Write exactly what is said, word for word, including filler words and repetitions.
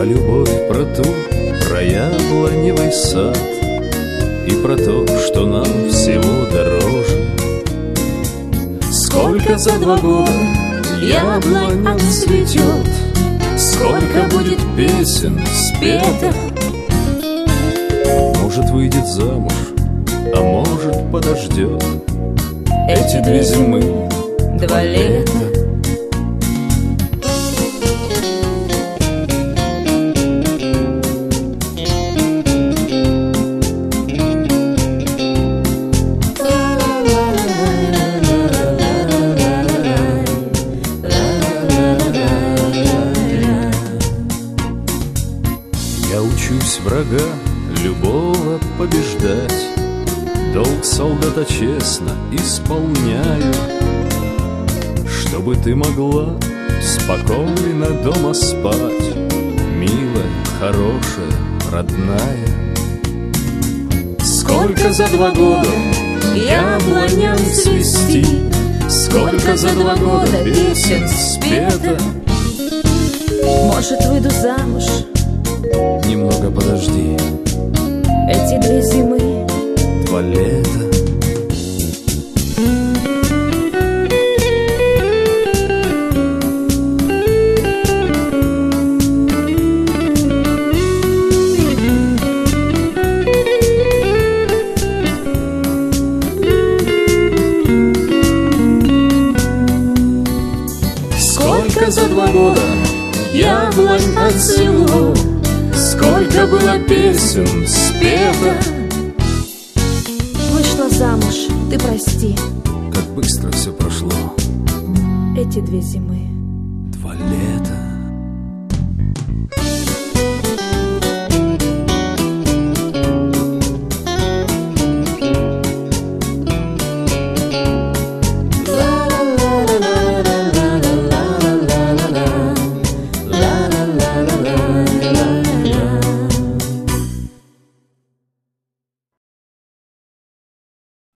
любовь про ту, про яблоневый сад и про то, что нам всего дороже. Сколько за два года яблонь цветет, сколько будет песен спето. Может, выйдет замуж, а может, подождет эти две зимы, два лета. Я учусь врага любого побеждать, долг солдата честно исполняю, чтобы ты могла спокойно дома спать, милая, хорошая, родная. Сколько за два года яблоням цвести, сколько за два года песен спета. Может, выйду замуж, немного подожди, эти две зимы, два лета. Сколько за два года яблонь отцвело, сколько было песен спето. Вышла замуж, ты прости, Как быстро все прошло. эти две зимы.